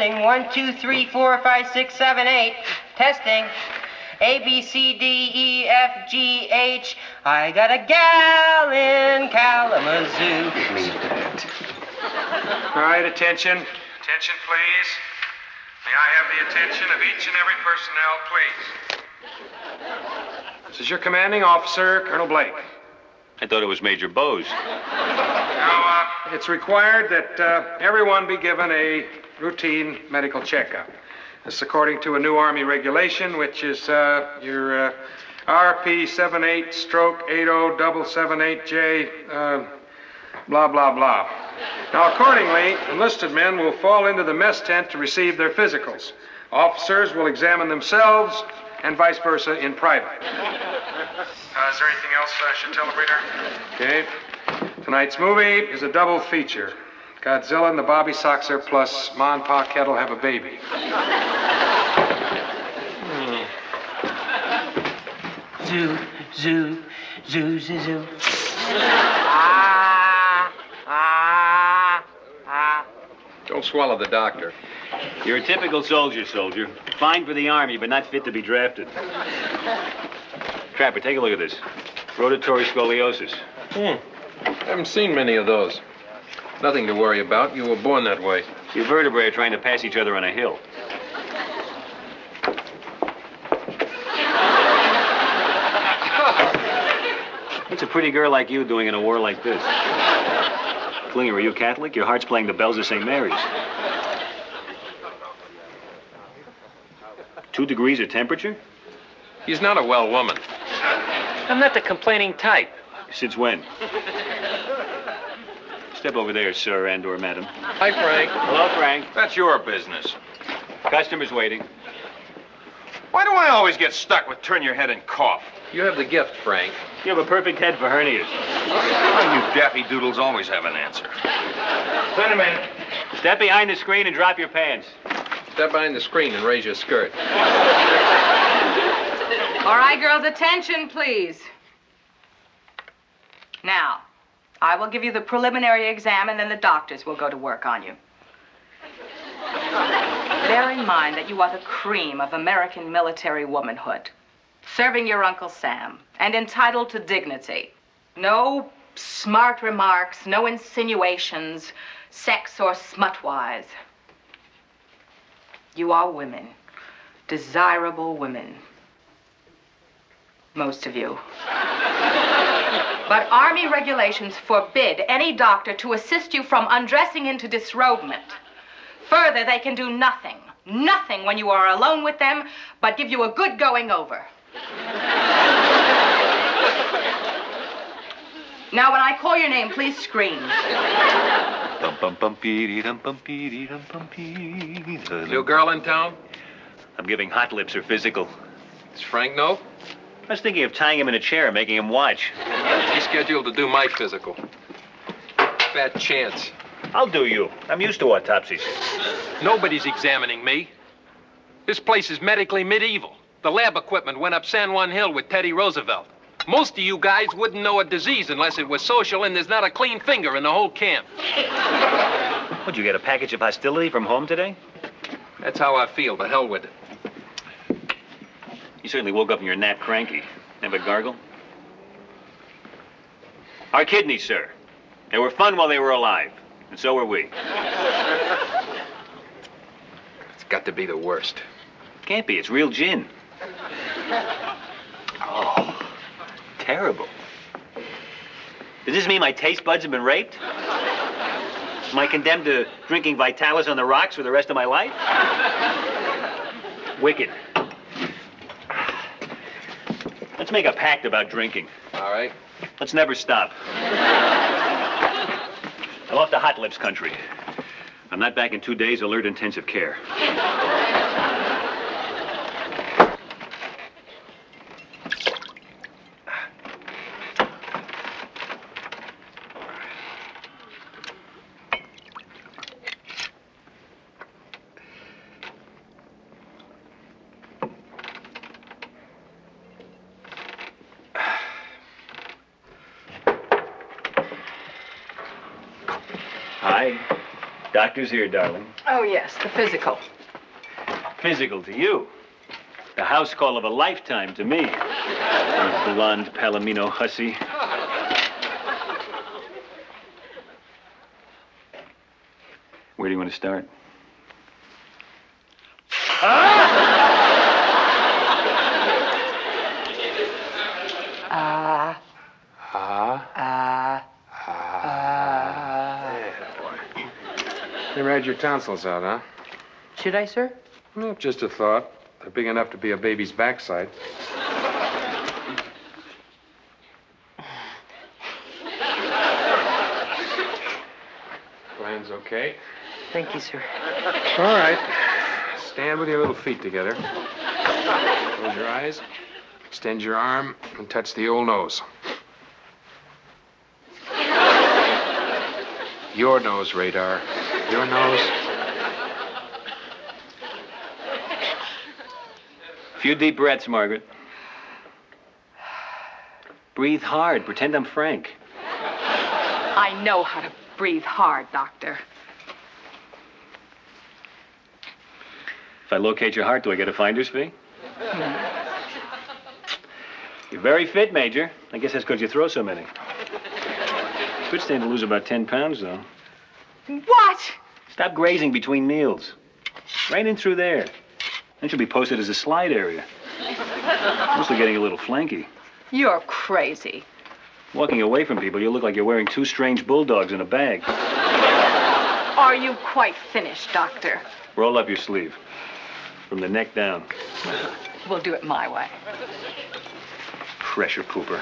Testing. 1, 2, 3, 4, 5, 6, 7, 8. Testing. A, B, C, D, E, F, G, H. I got a gal in Kalamazoo. Leave that. All right, attention. Attention, please. May I have the attention of each and every personnel, please? This is your commanding officer, Colonel Blake. I thought it was Major Bose. Now, it's required that everyone be given a routine medical checkup. This is according to a new Army regulation, which is your RP 78/80778J, blah, blah, blah. Now, accordingly, enlisted men will fall into the mess tent to receive their physicals. Officers will examine themselves and vice versa in private. Is there anything else I should tell the reader? Okay. Tonight's movie is a double feature. Godzilla and the Bobby Soxer plus Ma and Pa Kettle have a baby. Zoo, zoo, zoo, zoo, zoo. Don't swallow the doctor. You're a typical soldier. Fine for the Army, but not fit to be drafted. Trapper, take a look at this. Rotatory scoliosis. Haven't seen many of those. Nothing to worry about. You were born that way. Your vertebrae are trying to pass each other on a hill. What's a pretty girl like you doing in a war like this? Klinger, are you Catholic? Your heart's playing the bells of St. Mary's. 2 degrees of temperature? He's not a well woman. I'm not the complaining type. Since when? Step over there, sir and/or madam. Hi, Frank. Hello, Frank. That's your business. Customer's waiting. Why do I always get stuck with turn your head and cough? You have the gift, Frank. You have a perfect head for hernias. Oh, you daffy doodles always have an answer. Wait a minute. Step behind the screen and drop your pants. Step behind the screen and raise your skirt. All right, girls, attention, please. Now, I will give you the preliminary exam, and then the doctors will go to work on you. Bear in mind that you are the cream of American military womanhood, serving your Uncle Sam, and entitled to dignity. No smart remarks, no insinuations, sex or smut-wise. You are women, desirable women. Most of you. But Army regulations forbid any doctor to assist you from undressing into disrobement. Further, they can do nothing when you are alone with them, but give you a good going over. Now, when I call your name, please scream. New girl in town? I'm giving hot lips her physical. Does Frank know? I was thinking of tying him in a chair and making him watch. He's scheduled to do my physical. Fat chance. I'll do you. I'm used to autopsies. Nobody's examining me. This place is medically medieval. The lab equipment went up San Juan Hill with Teddy Roosevelt. Most of you guys wouldn't know a disease unless it was social, and there's not a clean finger in the whole camp. What'd you get, a package of hostility from home today? That's how I feel. The hell with it. You certainly woke up in your nap cranky. Have a gargle? Our kidneys, sir. They were fun while they were alive. And so were we. It's got to be the worst. Can't be. It's real gin. Oh, terrible. Does this mean my taste buds have been raped? Am I condemned to drinking Vitalis on the rocks for the rest of my life? Wicked. Let's make a pact about drinking. All right. Let's never stop. I'm off to Hot Lips country. I'm not back in 2 days. Alert intensive care. Hi. Doctor's here, darling. Oh, yes, the physical. Physical to you. The house call of a lifetime to me. You blonde Palomino hussy. Where do you want to start? You had your tonsils out, huh? Should I, sir? Well, just a thought. They're big enough to be a baby's backside. Gland's okay. Thank you, sir. All right. Stand with your little feet together. Close your eyes. Extend your arm and touch the old nose. Your nose, Radar. Your nose. A few deep breaths, Margaret. Breathe hard. Pretend I'm Frank. I know how to breathe hard, Doctor. If I locate your heart, do I get a finder's fee? You're very fit, Major. I guess that's because you throw so many. Could stand to lose about 10 pounds, though. What? Stop grazing between meals. Right in through there. That should be posted as a slide area. Mostly getting a little flanky. You're crazy. Walking away from people, you look like you're wearing two strange bulldogs in a bag. Are you quite finished, Doctor? Roll up your sleeve. From the neck down. We'll do it my way. Pressure pooper.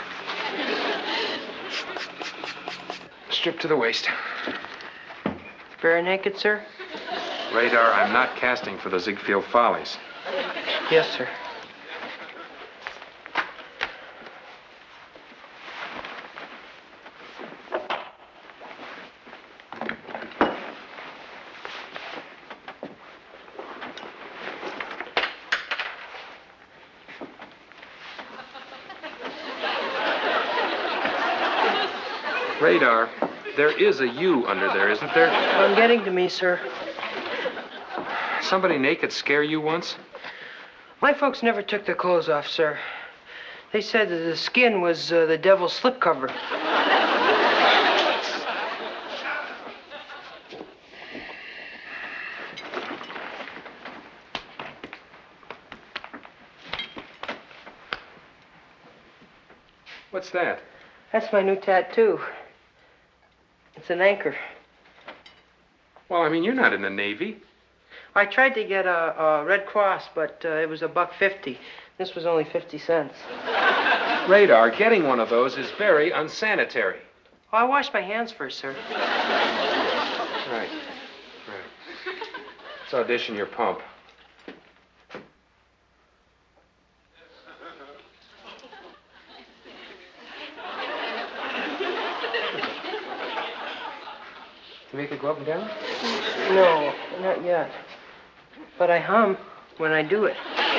Strip to the waist. Bare naked, sir? Radar, I'm not casting for the Ziegfeld Follies. Yes, sir. Radar, there is a U under there, isn't there? I'm getting to me, sir. Somebody naked scare you once? My folks never took their clothes off, sir. They said that the skin was the devil's slipcover. What's that? That's my new tattoo. It's an anchor. Well, I mean, you're not in the Navy. I tried to get a Red Cross, but it was $1.50. This was only 50 cents. Radar, getting one of those is very unsanitary. Oh, I washed my hands first, sir. Right. Let's audition your pump. You make it go up and down? No, not yet. But I hum when I do it.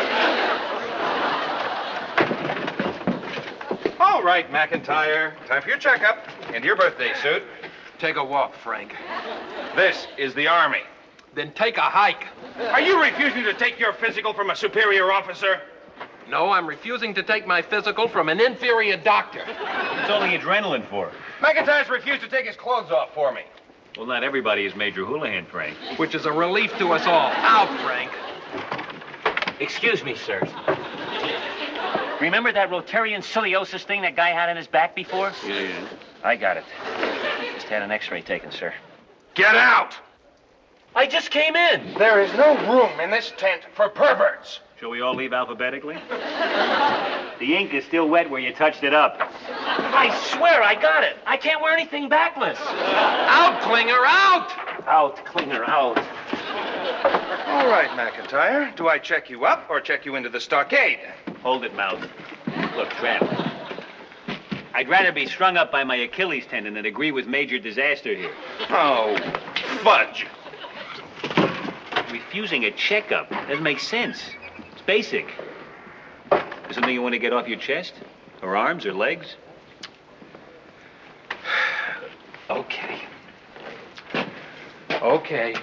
All right, McIntyre. Time for your checkup and your birthday suit. Take a walk, Frank. This is the Army. Then take a hike. Are you refusing to take your physical from a superior officer? No, I'm refusing to take my physical from an inferior doctor. What's all the adrenaline for? McIntyre's refused to take his clothes off for me. Well, not everybody is Major Houlihan, Frank. Which is a relief to us all. Out, Frank. Excuse me, sir. Remember that Rotarian scoliosis thing that guy had in his back before? Yeah. I got it. Just had an x-ray taken, sir. Get out! I just came in. There is no room in this tent for perverts. Shall we all leave alphabetically? The ink is still wet where you touched it up. I swear I got it. I can't wear anything backless. Out, Klinger, out! Out, Klinger, out. All right, McIntyre. Do I check you up or check you into the stockade? Hold it, Mouth. Look, Tramp. I'd rather be strung up by my Achilles tendon than agree with Major Disaster here. Oh, fudge. Refusing a checkup doesn't make sense. It's basic. Is something you want to get off your chest? Or arms or legs? Okay. Okay.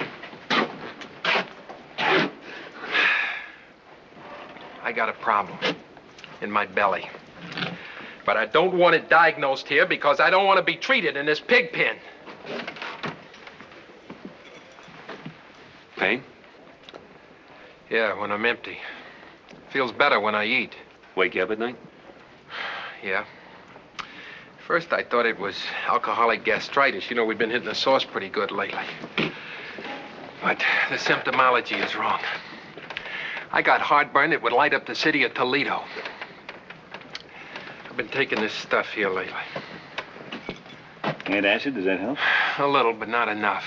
I got a problem in my belly. But I don't want it diagnosed here because I don't want to be treated in this pig pen. Pain? Yeah, when I'm empty. Feels better when I eat. Wake you up at night? Yeah. First, I thought it was alcoholic gastritis. You know, we've been hitting the sauce pretty good lately. But the symptomology is wrong. I got heartburn that would light up the city of Toledo. I've been taking this stuff here lately. Antacid, does that help? A little, but not enough.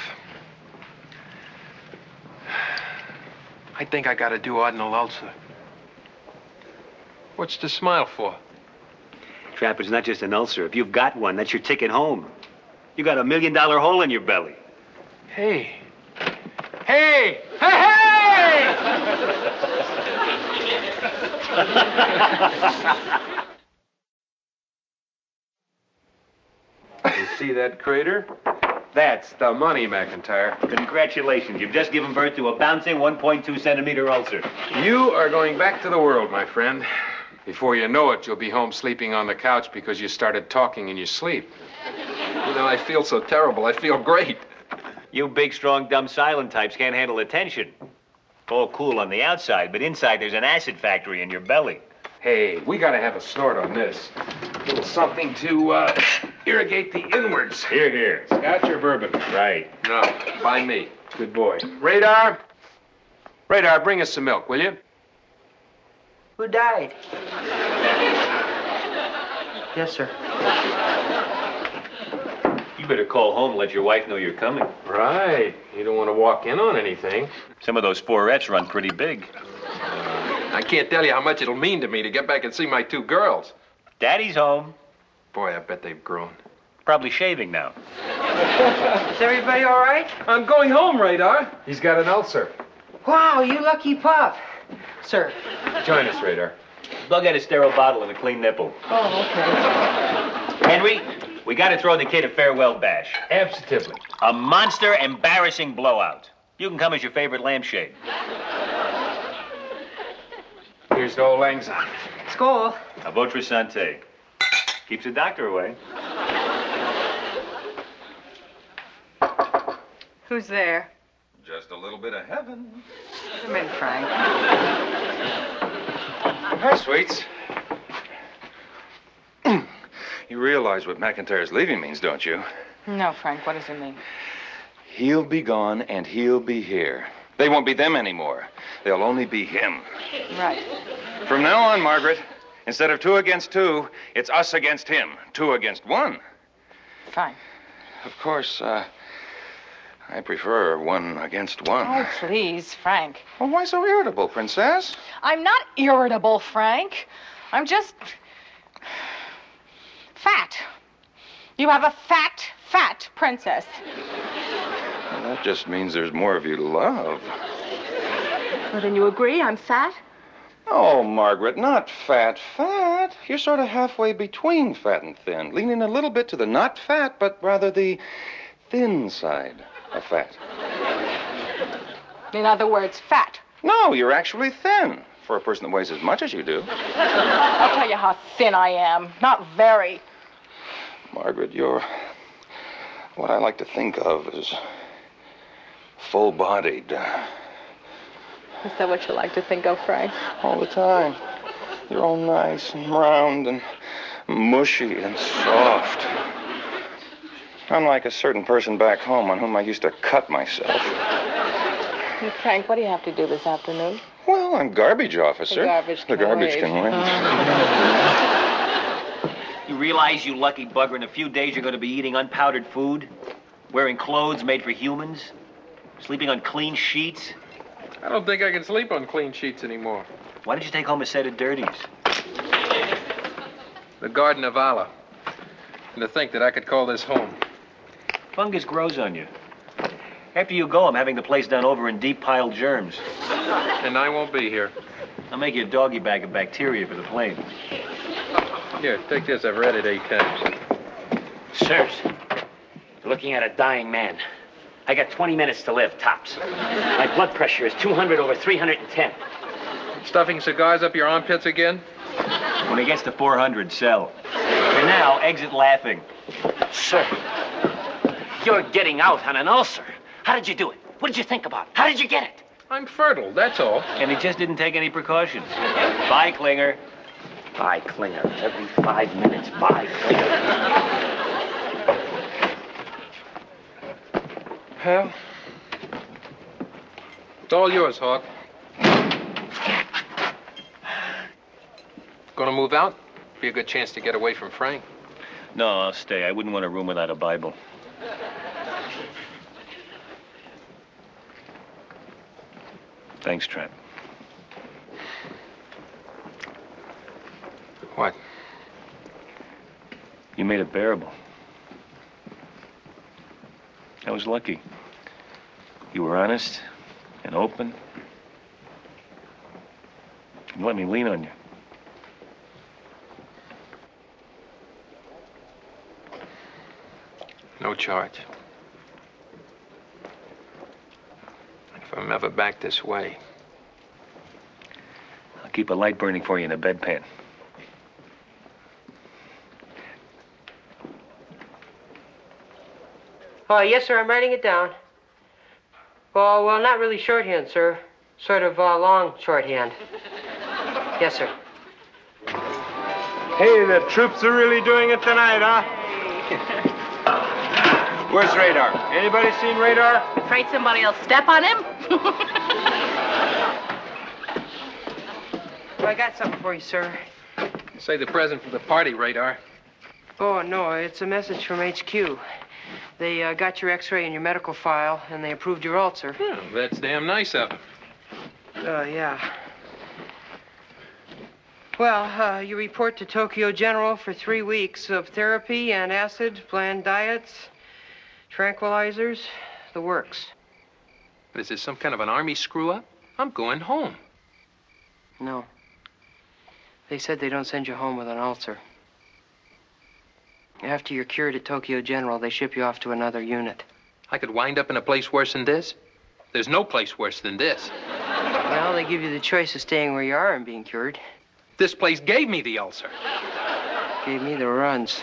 I think I got a duodenal ulcer. What's the smile for? Trap, it's not just an ulcer. If you've got one, that's your ticket home. You got $1 million hole in your belly. Hey. Hey! Hey, hey! You see that crater? That's the money, McIntyre. Congratulations. You've just given birth to a bouncing 1.2 centimeter ulcer. You are going back to the world, my friend. Before you know it, you'll be home sleeping on the couch because you started talking in your sleep. You know, I feel so terrible. I feel great. You big, strong, dumb, silent types can't handle attention. All cool on the outside, but inside there's an acid factory in your belly. Hey, we gotta have a snort on this. A little something to irrigate the inwards. Here, here. Scotch or bourbon? Right. No, by me. Good boy. Radar? Radar, bring us some milk, will you? Who died? Yes, sir. You better call home and let your wife know you're coming. Right. You don't want to walk in on anything. Some of those forettes run pretty big. I can't tell you how much it'll mean to me to get back and see my 2 girls. Daddy's home. Boy, I bet they've grown. Probably shaving now. Is everybody all right? I'm going home, Radar. He's got an ulcer. Wow, you lucky pup. Sir. Join us, Radar. They'll get a sterile bottle and a clean nipple. Oh, okay. Henry, we gotta throw the kid a farewell bash. Absolutely. A monster, embarrassing blowout. You can come as your favorite lampshade. Here's to old Lang Syne. Skål. A votre santé. Keeps the doctor away. Who's there? Just a little bit of heaven. Come in, Frank. Hi, sweets. You realize what McIntyre's leaving means, don't you? No, Frank, what does it mean? He'll be gone and he'll be here. They won't be them anymore. They'll only be him. Right. From now on, Margaret, instead of 2 against 2, it's us against him. 2 against 1. Fine. Of course, I prefer 1 against 1. Oh, please, Frank. Well, why so irritable, Princess? I'm not irritable, Frank. I'm just fat. You have a fat princess. Well, that just means there's more of you to love. Well, then you agree I'm fat? Oh, Margaret, not fat. You're sort of halfway between fat and thin, leaning a little bit to the not fat, but rather the thin side of fat. In other words, fat. No, you're actually thin for a person that weighs as much as you do. I'll tell you how thin I am. Not very. Margaret, you're what I like to think of as full-bodied. Is that what you like to think of, Frank? All the time. You're all nice and round and mushy and soft. Unlike a certain person back home on whom I used to cut myself. Hey, Frank, what do you have to do this afternoon? Well, I'm garbage officer. The garbage can wait. You realize, you lucky bugger, in a few days you're going to be eating unpowdered food? Wearing clothes made for humans? Sleeping on clean sheets? I don't think I can sleep on clean sheets anymore. Why did you take home a set of dirties? The Garden of Allah. And to think that I could call this home. Fungus grows on you. After you go, I'm having the place done over in deep-piled germs. And I won't be here. I'll make you a doggy bag of bacteria for the plane. Here, take this. I've read it 8 times. Sirs, you're looking at a dying man. I got 20 minutes to live, tops. My blood pressure is 200/310. Stuffing cigars up your armpits again? When it gets to 400, sell. For now, exit laughing. Sir, you're getting out on an ulcer. How did you do it? What did you think about it? How did you get it? I'm fertile, that's all. And he just didn't take any precautions. Bye, Klinger. Bye, Klinger. Every 5 minutes, bye, Klinger. Well, it's all yours, Hawk. Gonna move out? Be a good chance to get away from Frank. No, I'll stay. I wouldn't want a room without a Bible. Thanks, Trent. What? You made it bearable. I was lucky. You were honest and open. And let me lean on you. No charge. If I'm ever back this way. I'll keep a light burning for you in a bedpan. Oh, yes, sir, I'm writing it down. Well, not really shorthand, sir. Sort of long shorthand. Yes, sir. Hey, the troops are really doing it tonight, huh? Where's Radar? Anybody seen Radar? Afraid somebody will step on him? Well, I got something for you, sir. Say the present for the party, Radar. Oh, no, it's a message from HQ. They got your x-ray and your medical file, and they approved your ulcer. Well, that's damn nice of them. Yeah. Well, you report to Tokyo General for 3 weeks of therapy, and acid, bland diets, tranquilizers, the works. Is this some kind of an army screw-up? I'm going home. No. They said they don't send you home with an ulcer. After you're cured at Tokyo General, they ship you off to another unit. I could wind up in a place worse than this? There's no place worse than this. Well, they give you the choice of staying where you are and being cured. This place gave me the ulcer. Gave me the runs.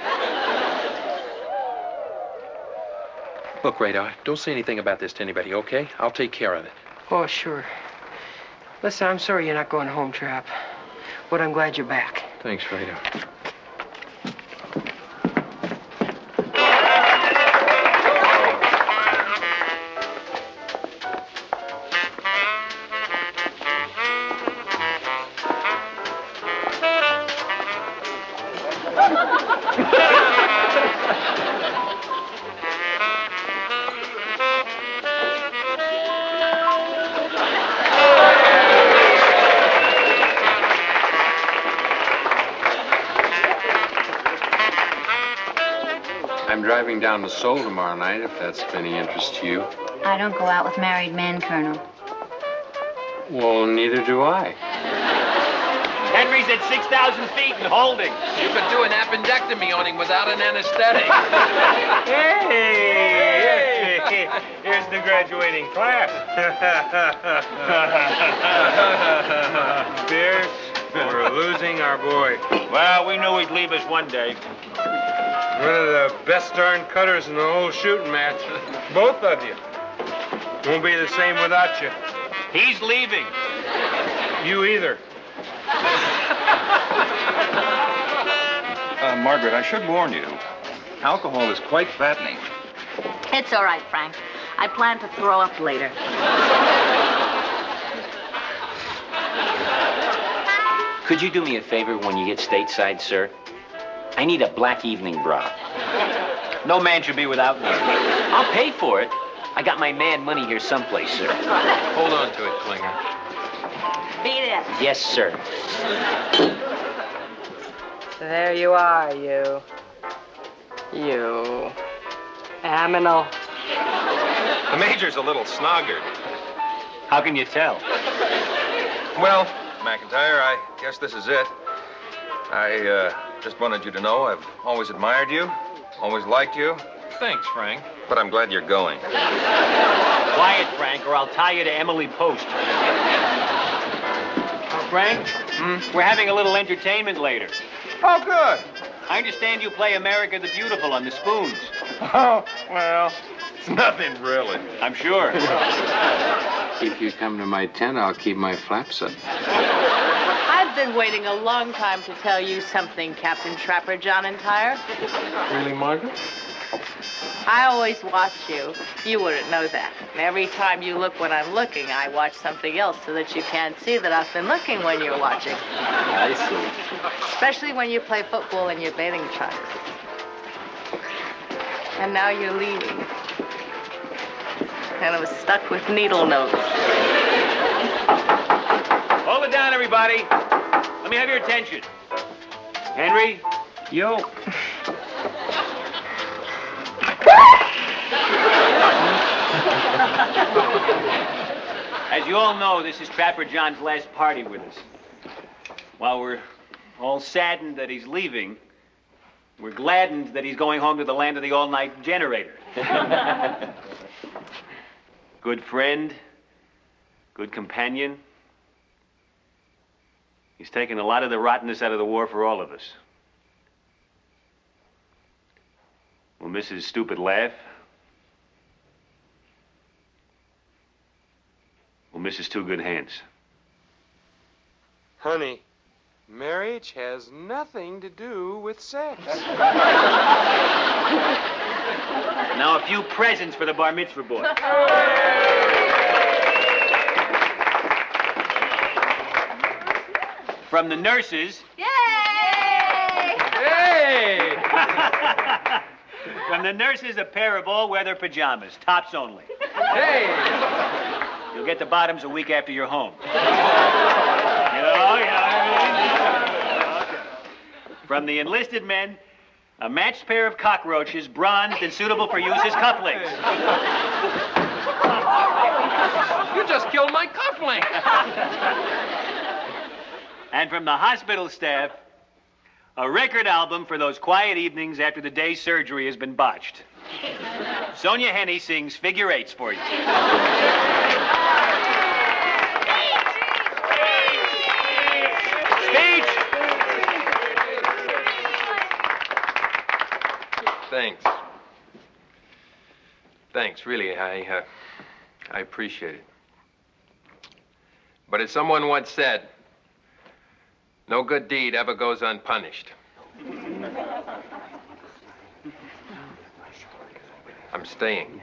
Look, Radar, don't say anything about this to anybody, okay? I'll take care of it. Oh, sure. Listen, I'm sorry you're not going home, Trap. But I'm glad you're back. Thanks, Radar. I'm driving down to Seoul tomorrow night, if that's of any interest to you. I don't go out with married men, Colonel. Well, neither do I. Henry's at 6,000 feet and holding. You could do an appendectomy on him without an anesthetic. Hey! Here's the graduating class. Pierce, we're losing our boy. Well, we knew he'd leave us one day. One of the best darn cutters in the whole shooting match. Both of you. Won't be the same without you. He's leaving. You either. Margaret, I should warn you. Alcohol is quite fattening. It's all right, Frank. I plan to throw up later. Could you do me a favor when you get stateside, sir? I need a black evening bra. No man should be without one. I'll pay for it. I got my mad money here someplace, sir. Hold on to it, Klinger. Beat it. Yes, sir. There you are, you. You. Aminal. The Major's a little snoggered. How can you tell? Well, McIntyre, I guess this is it. I just wanted you to know I've always admired you, always liked you. Thanks, Frank. But I'm glad you're going. Quiet, Frank, or I'll tie you to Emily Post. Frank, we're having a little entertainment later. Oh, good. I understand you play America the Beautiful on the spoons. Oh, well, it's nothing really. I'm sure. If you come to my tent, I'll keep my flaps up. I've been waiting a long time to tell you something, Captain Trapper John Entire. Really, Margaret? I always watch you. You wouldn't know that. And every time you look when I'm looking, I watch something else so that you can't see that I've been looking when you're watching. I see. Especially when you play football in your bathing trunks. And now you're leaving. And I was stuck with needle nose. Hold it down, everybody. Let me have your attention. Henry? Yo. As you all know, this is Trapper John's last party with us. While we're all saddened that he's leaving, we're gladdened that he's going home to the land of the all-night generator. Good friend, good companion. He's taken a lot of the rottenness out of the war for all of us. We'll miss his stupid laugh. We'll miss his two good hands. Honey, marriage has nothing to do with sex. Now a few presents for the bar mitzvah boy. From the nurses. Yay! Hey! From the nurses, a pair of all-weather pajamas, tops only. Hey! You'll get the bottoms a week after you're home. From the enlisted men, a matched pair of cockroaches, bronzed and suitable for use as cufflinks. You just killed my cufflink. And from the hospital staff, a record album for those quiet evenings after the day's surgery has been botched. Sonia Henney sings figure eights for you. Speech! Thanks. Thanks, really, I appreciate it. But as someone once said, no good deed ever goes unpunished. I'm staying.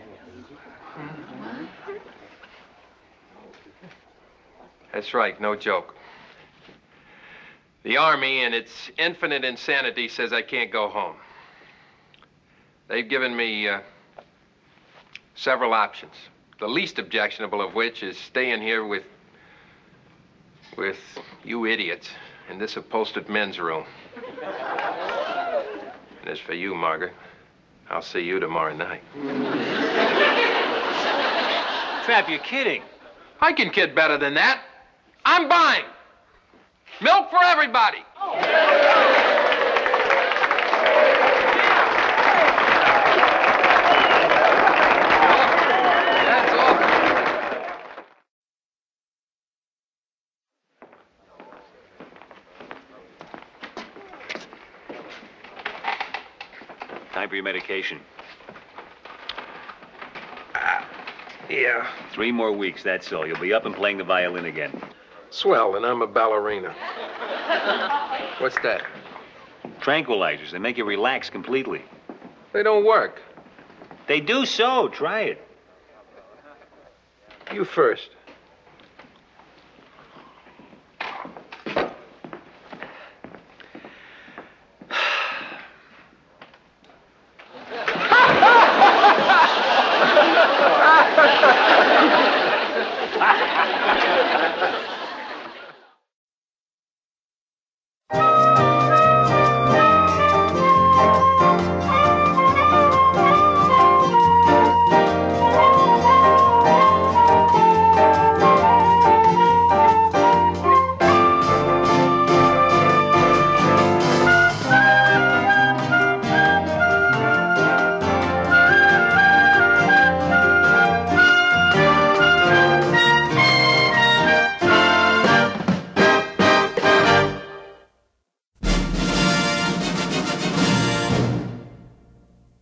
That's right, no joke. The Army, in its infinite insanity, says I can't go home. They've given me several options, the least objectionable of which is staying here with you idiots in this upholstered men's room. And as for you, Margaret, I'll see you tomorrow night. Trap, you're kidding. I can kid better than that. I'm buying. Milk for everybody. That's all. Time for your medication. Yeah. 3 more weeks, that's all. You'll be up and playing the violin again. Swell, and I'm a ballerina. What's that? Tranquilizers. They make you relax completely. They don't work. They do so. Try it. You first.